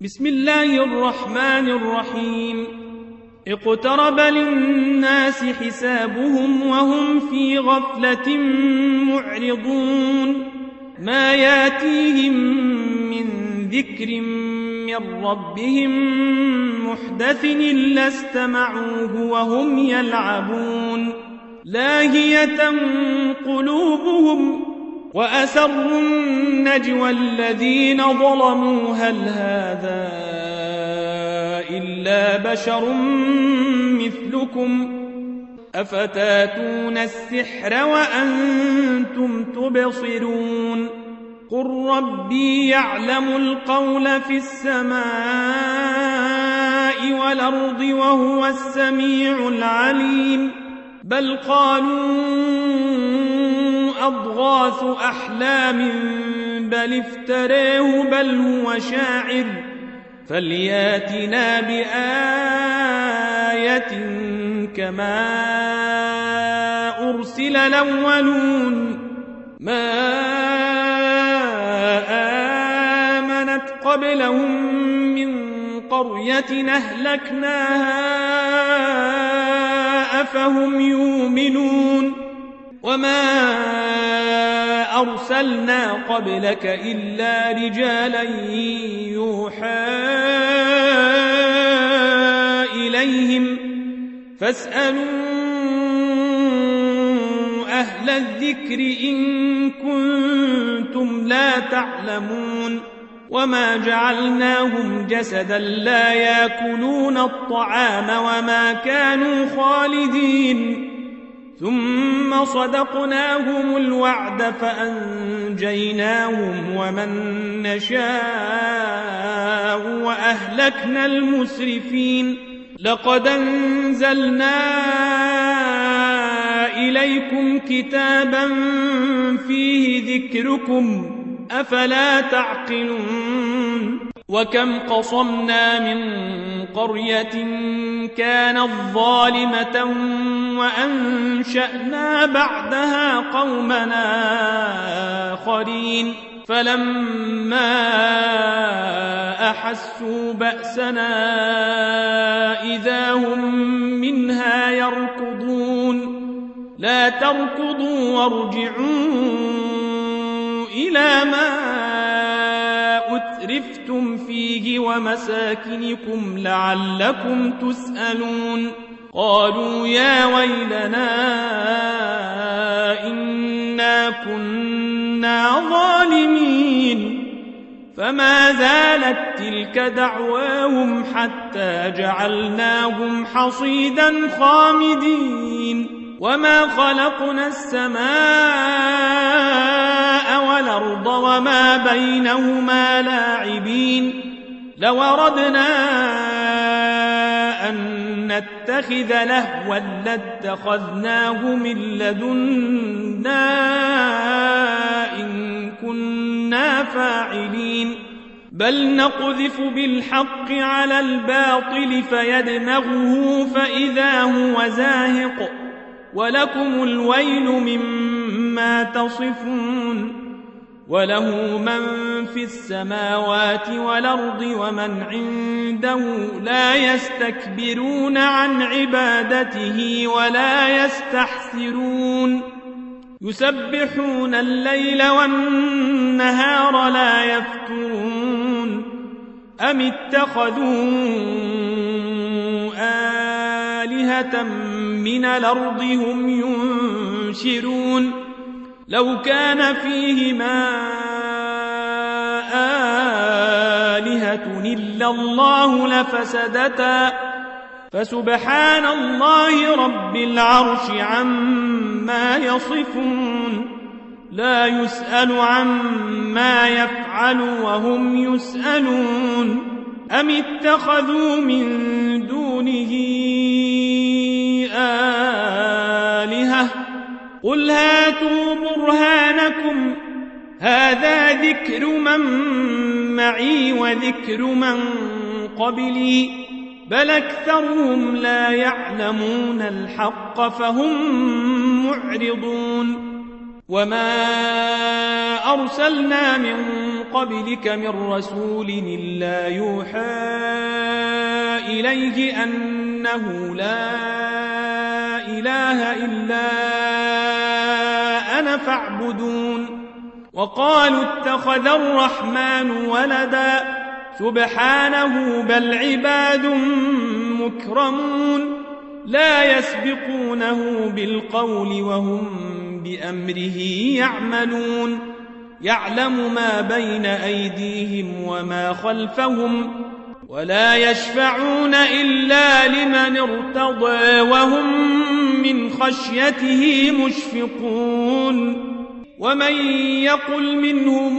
بسم الله الرحمن الرحيم. اقترب للناس حسابهم وهم في غفلة معرضون ما ياتيهم من ذكر من ربهم محدث إلا استمعوه وهم يلعبون لاهية قلوبهم وأسروا النجوى الذين ظلموا هل هذا إلا بشر مثلكم أفتاتون السحر وأنتم تبصرون قل ربي يعلم القول في السماء والأرض وهو السميع العليم بل قالوا أضغاث أحلام بل افتريه بل هو شاعر فلياتنا بآية كما أرسل الأولون ما آمنت قبلهم من قرية أهلكناها أفهم يؤمنون وما أرسلنا قبلك إلا رجالا يوحى إليهم فاسألوا أهل الذكر إن كنتم لا تعلمون وما جعلناهم جسدا لا يأكلون الطعام وما كانوا خالدين ثم صدقناهم الوعد فأنجيناهم ومن نشاء وأهلكنا المسرفين لقد أنزلنا إليكم كتابا فيه ذكركم أفلا تعقلون وكم قصمنا من قرية كانت ظالمة وأنشأنا بعدها قومنا آخرين فلما أحسوا بأسنا إذا هم منها يركضون لا تركضوا وارجعوا إلى ما أترفتم فيه ومساكنكم لعلكم تسألون قالوا يا ويلنا إنا كنا ظالمين فما زالت تلك دعواهم حتى جعلناهم حصيدا خامدين وما خلقنا السماء والأرض وما بينهما لاعبين لو أردنا أن نتخذ لهوا لاتخذناه من لدنا إن كنا فاعلين بل نقذف بالحق على الباطل فيدمغه فإذا هو زاهق ولكم الويل مما تصفون وله من في السماوات والأرض ومن عنده لا يستكبرون عن عبادته ولا يستحسرون يسبحون الليل والنهار لا يفترون أم اتخذوا آلهة من الأرض هم ينشرون لو كان فيهما آلهة إلا الله لفسدتا فسبحان الله رب العرش عما يصفون لا يسأل عما يفعل وهم يسألون أم اتخذوا من دونه آلهة قل هاتوا برهانكم هذا ذكر من معي وذكر من قبلي بل أكثرهم لا يعلمون الحق فهم معرضون وما أرسلنا من قبلك من رسول إلا يوحى إليه أنه لا إله إلا أنا فاعبدون وقالوا اتخذ الرحمن ولدا سبحانه بل عباد مكرمون لا يسبقونه بالقول وهم بأمره يعملون يعلم ما بين أيديهم وما خلفهم ولا يشفعون إلا لمن ارتضى وهم من خشيته مشفقون ومن يقل منهم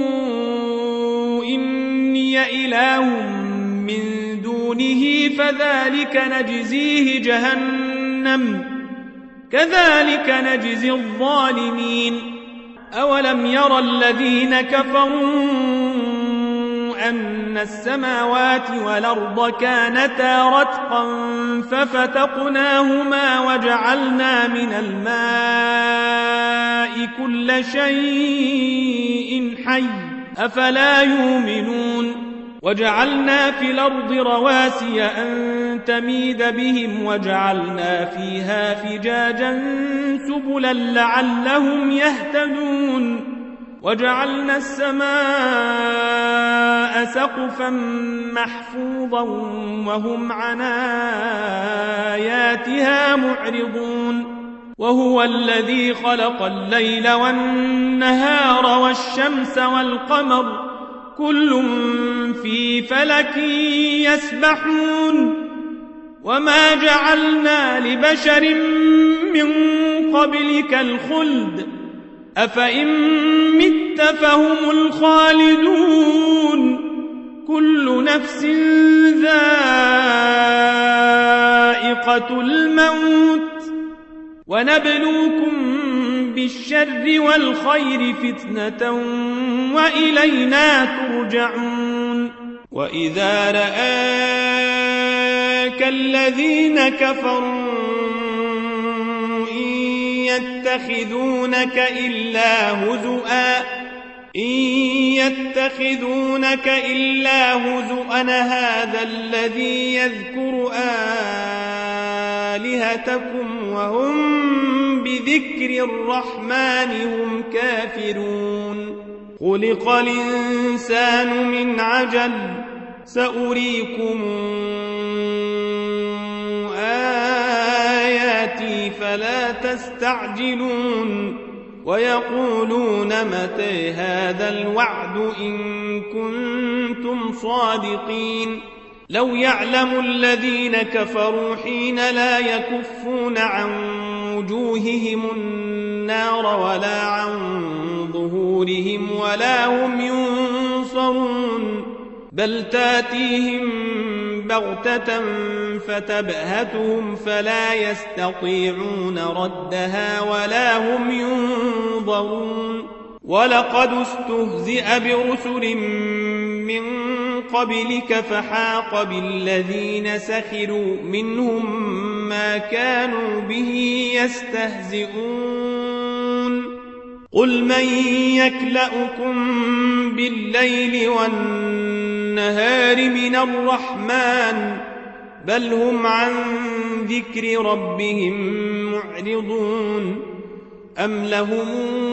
إني إله من دونه فذلك نجزيه جهنم كذلك نجزي الظالمين أولم يرى الذين كفروا أن السماوات والأرض كانتا رتقا ففتقناهما وجعلنا من الماء كل شيء حي أفلا يؤمنون وجعلنا في الأرض رواسي أن تميد بهم وجعلنا فيها فجاجا سبلا لعلهم يهتدون وجعلنا السماء سقفا محفوظا وهم عن آياتها معرضون وهو الذي خلق الليل والنهار والشمس والقمر كل في فلك يسبحون وما جعلنا لبشر من قبلك الخلد أفإن مت فهم الخالدون كل نفس ذائقة الموت ونبلوكم بالشر والخير فتنة وإلينا ترجعون وإذا رآك الذين كفروا إن يتخذونك إلا هزؤا هذا الذي يذكر آلهتكم وهم بذكر الرحمن هم كافرون خلق الإنسان من عجل سأريكم آياتي فلا تستعجلون ويقولون متى هذا الوعد إن كنتم صادقين لو يعلم الذين كفروا حين لا يكفون عن وجوههم النار ولا عن ظهورهم ولا هم ينصرون بل تاتيهم بغتة فتبهتهم فلا يستطيعون ردها ولا هم ينظرون ولقد استهزئ برسل من قبلك فحاق بالذين سخروا منهم ما كانوا به يستهزئون قل من يكلأكم بالليل والنهار من الرحمن بل هم عن ذكر ربهم معرضون أم لهم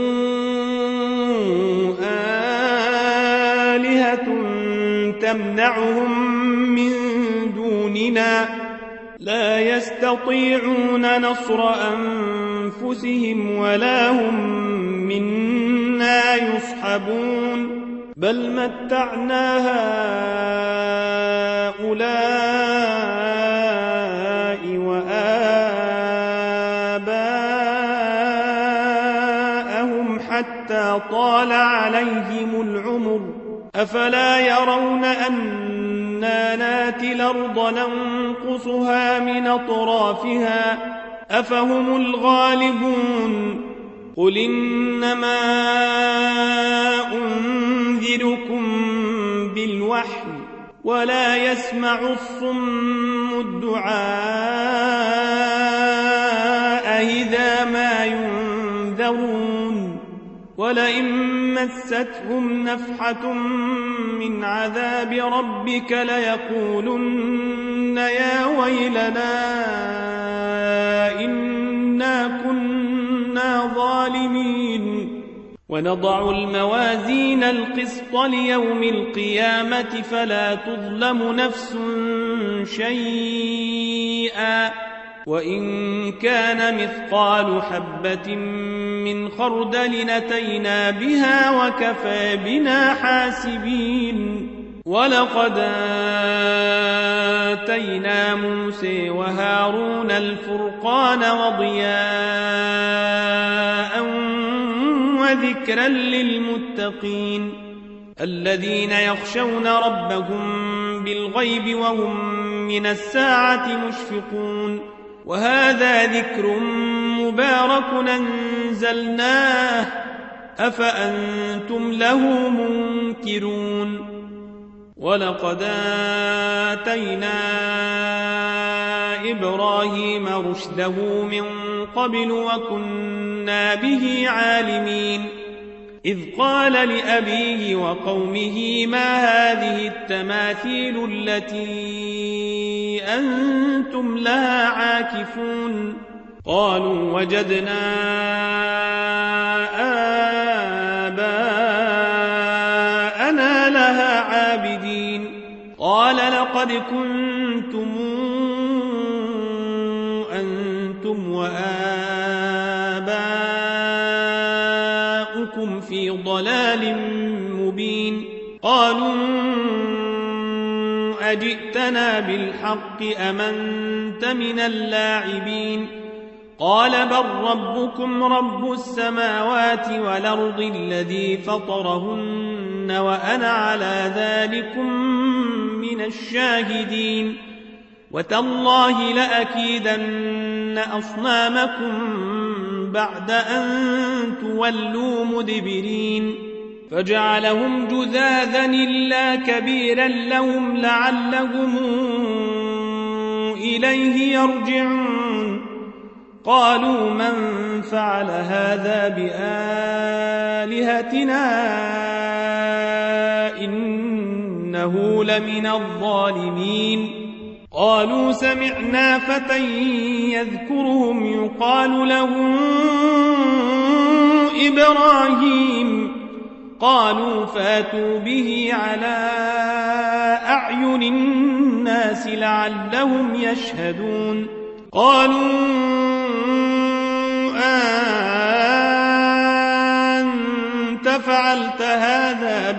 آلهة تمنعهم من دوننا لا يستطيعون نصر أنفسهم ولا هم منا يصحبون بل متعنا هؤلاء وآباءهم حتى طال عليهم العمر أفلا يرون أنا ناتي الأرض ننقصها من أطرافها أفهم الغالبون قل إنما أنذركم بالوحي ولا يسمع الصم الدعاء إذا ما ينذرون ولئن مستهم نفحة من عذاب ربك ليقولن يا ويلنا إنا كنا ظالمين ونضع الموازين القسط ليوم القيامة فلا تظلم نفس شيئا وإن كان مثقال حبة من خردل أتينا بها وكفى بنا حاسبين ولقد آتينا موسى وهارون الفرقان وضياء وذكرا للمتقين الذين يخشون ربهم بالغيب وهم من الساعة مشفقون وهذا ذكر مبارك أنزلناه أفأنتم له منكرون ولقد آتينا إبراهيم رشده من قبل وكنا به عالمين إذ قال لأبيه وقومه ما هذه التماثيل التي أنتم لها عاكفون قالوا وجدنا آباءنا لها عابدين قال لقد كنتم أنتم وآباؤكم في ضلال مبين قالوا أجئتنا بالحق أم أنت من اللاعبين قال بل ربكم رب السماوات والأرض الذي فطرهن وأنا على ذلكم من الشاهدين وتالله لأكيدن أصنامكم بعد أن تولوا مدبرين فجعلهم جذاذا إلا كبيرا لهم لعلهم إليه يرجعون قالوا من فعل هذا بآلهتنا إنه لمن الظالمين قالوا سمعنا فتى يذكرهم يقال له إبراهيم قالوا فاتوا به على أعين الناس لعلهم يشهدون قالوا أنت فعلت هذا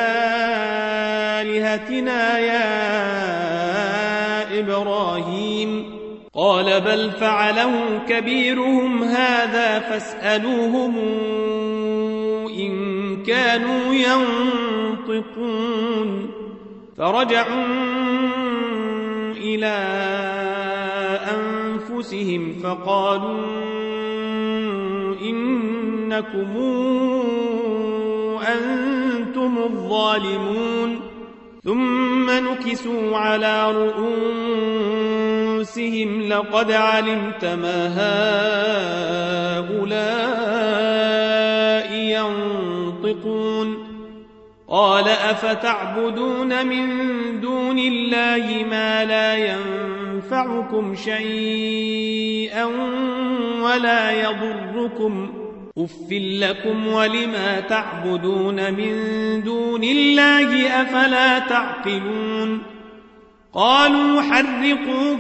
بآلهتنا يا إبراهيم قال بل فعله كبيرهم هذا فاسألوهم إن كانوا ينطقون فرجعوا إلى أنفسهم فقالوا إنكم أنتم الظالمون ثم نكسوا على رؤوسهم لقد علمت ما هؤلاء ينطقون قال أفتعبدون من دون الله ما لا ينفعكم شيئا ولا يضركم أف لكم ولما تعبدون من دون الله أفلا تعقلون قالوا حرقوه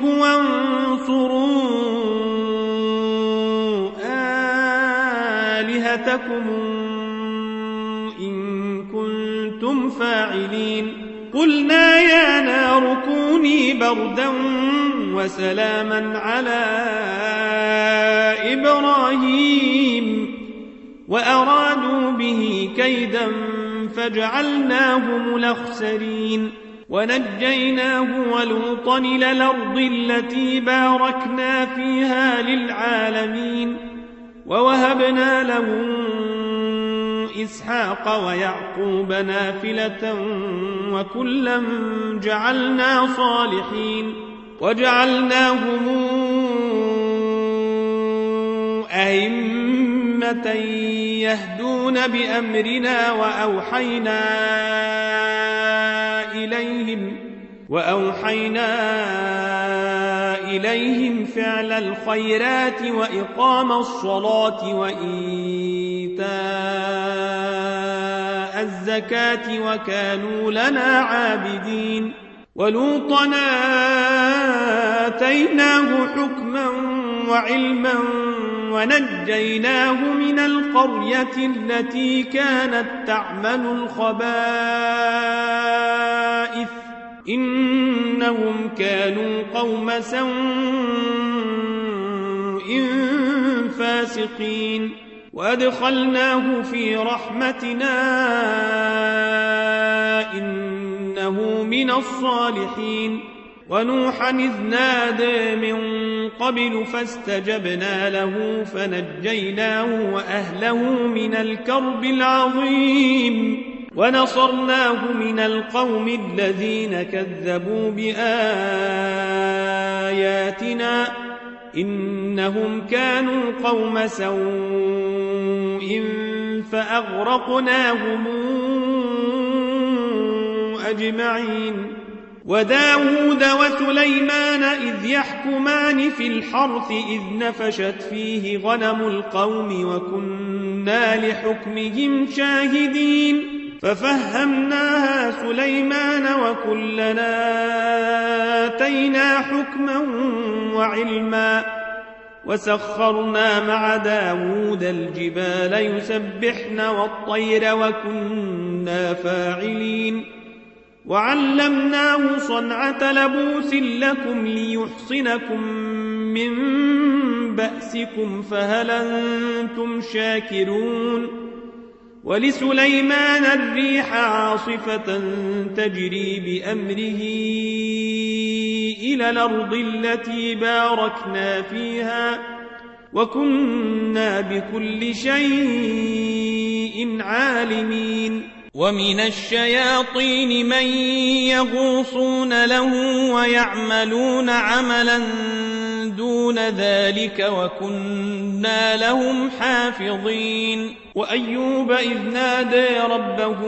وانصروا آلهتكم إن كنتم فاعلين قلنا يا نار كوني بردا وسلاما على إبراهيم وأرادوا به كيدا فجعلناهم الأخسرين ونجيناه ولوطا إلى الأرض التي باركنا فيها للعالمين ووهبنا له إسحاق ويعقوب نافلة وكلا جعلنا صالحين وجعلناهم أئمة أمة يهدون بأمرنا وأوحينا إليهم فعل الخيرات وإقام الصلاة وإيتاء الزكاة وكانوا لنا عابدين ولوطا آتيناه حكما وعلما ونجيناه من القرية التي كانت تعمل الخبائث إنهم كانوا قوم سوء فاسقين وأدخلناه في رحمتنا إنه من الصالحين ونوحا إذ نادى من قبل فاستجبنا له فنجيناه وأهله من الكرب العظيم ونصرناه من القوم الذين كذبوا بآياتنا إنهم كانوا قوم سوء فأغرقناهم أجمعين وداود وسليمان إذ يحكمان في الحرث إذ نفشت فيه غنم القوم وكنا لحكمهم شاهدين ففهمناها سليمان وكلنا آتينا حكما وعلما وسخرنا مع داود الجبال يسبحن والطير وكنا فاعلين وعلمناه صنعة لبوس لكم ليحصنكم من بأسكم فهل أنتم شاكرون ولسليمان الريح عاصفة تجري بأمره إلى الأرض التي باركنا فيها وكنا بكل شيء عالمين ومن الشياطين من يغوصون له ويعملون عملا دون ذلك وكنا لهم حافظين وأيوب إذ نادى ربه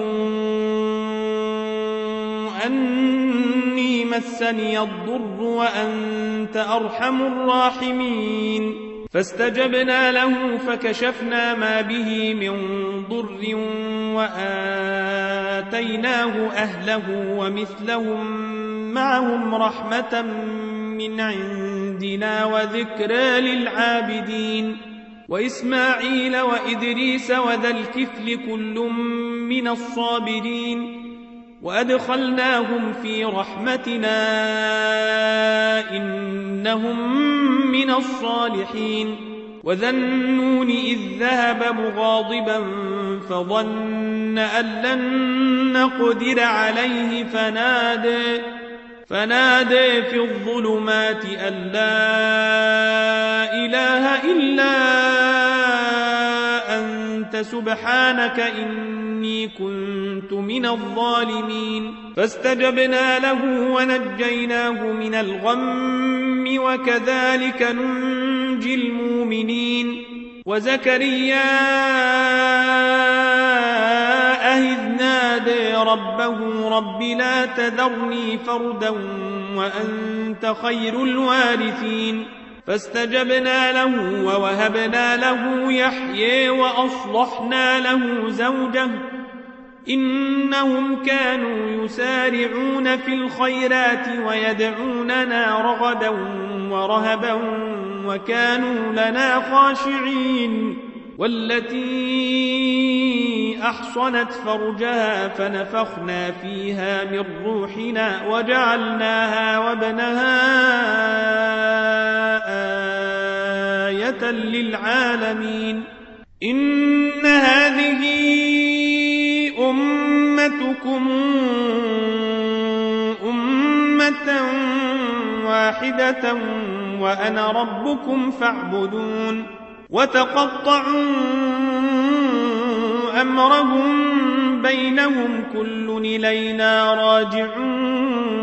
أني مسني الضر وأنت أرحم الراحمين فاستجبنا له فكشفنا ما به من ضر وآتيناه أهله ومثلهم معهم رحمة من عندنا وذكرى للعابدين وإسماعيل وإدريس وذا الكفل كل من الصابرين وأدخلناهم في رحمتنا إنهم من الصالحين وذا النون إذ ذهب مغاضبا فظن أن لن نقدر عليه فنادى في الظلمات أن لا إله إلا أنت سبحانك إني كنت من الظالمين فاستجبنا له ونجيناه من الغم وكذلك ننجي المؤمنين وزكريا إذ نادى ربه رب لا تذرني فردا وأنت خير الوارثين فاستجبنا له ووهبنا له يحيى وأصلحنا له زوجه إنهم كانوا يسارعون في الخيرات ويدعوننا رغدا ورهبا وكانوا لنا خاشعين والتي أحصنت فرجها فنفخنا فيها من روحنا وجعلناها وابنها آية للعالمين إن هذه أمتكم أمة واحدة وأنا ربكم فاعبدون وتقطعوا أمرهم بينهم كل إلينا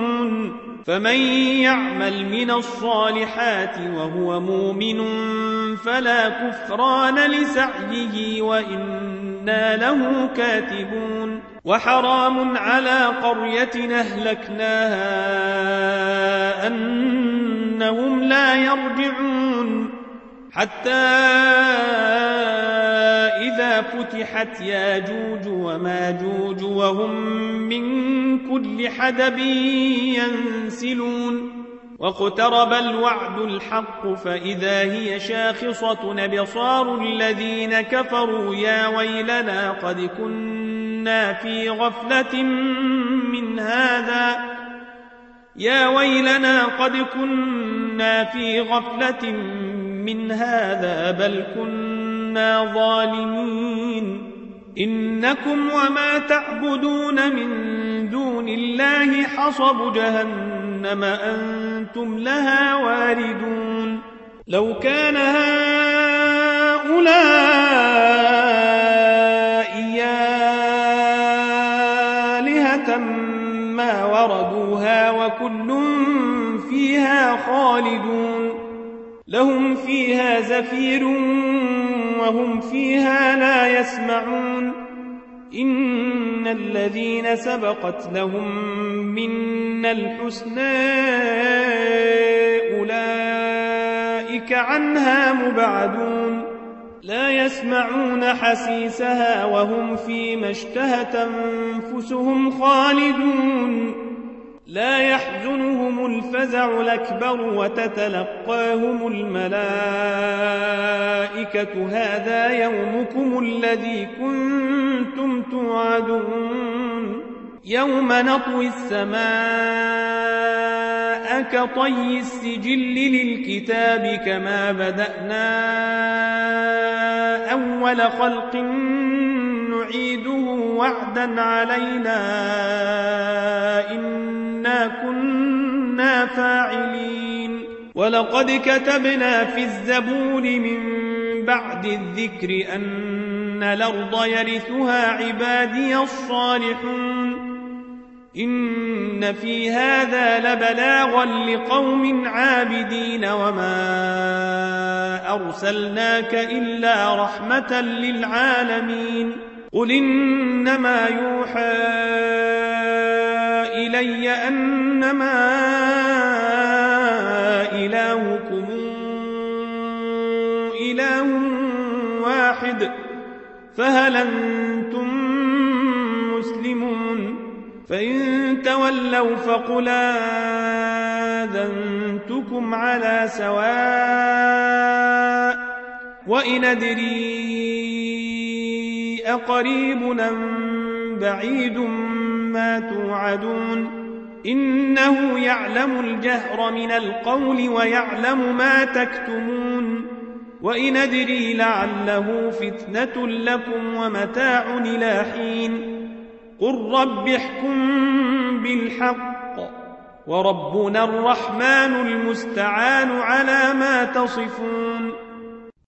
راجعون فمن يعمل من الصالحات وهو مؤمن فلا كفران لسعيه وإنا له كاتبون وحرام على قرية أهلكناها أنهم لا يرجعون حتى إذا فتحت ياجوج وماجوج وهم من كل حدب ينسلون واقترب الوعد الحق فإذا هي شاخصة أبصار الذين كفروا يا ويلنا قد كنا في غفلة من هذا من هذا بل كنا ظالمين إنكم وما تعبدون من دون الله حصب جهنم أنتم لها واردون لو كان هؤلاء آلهة ما وردوها وكل فيها خالدون لهم فيها زفير وهم فيها لا يسمعون إن الذين سبقت لهم منا الحسنى أولئك عنها مبعدون لا يسمعون حسيسها وهم فيما اشتهت أنفسهم خالدون لا يحزنهم الفزع الأكبر وتتلقاهم الملائكة هذا يومكم الذي كنتم توعدون يوم نطوي السماء كطي السجل للكتاب كما بدأنا أول خلق نعيده وعدا علينا إنا كنا فاعلين ولقد كتبنا في الزبور من بعد الذكر أن الأرض يرثها عبادي الصالحون إن في هذا لبلاغا لقوم عابدين وما أرسلناك إلا رحمة للعالمين قل إنما يوحى إلي أنما إلهكم إله واحد فهل أنتم مسلمون فإن تولوا فقل آذنتكم على سواء وإن أدري أقريب أم بعيد ما توعدون إنه يعلم الجهر من القول ويعلم ما تكتمون وإن أدري لعله فتنة لكم ومتاع إلى حين قل رب احكم بالحق وربنا الرحمن المستعان على ما تصفون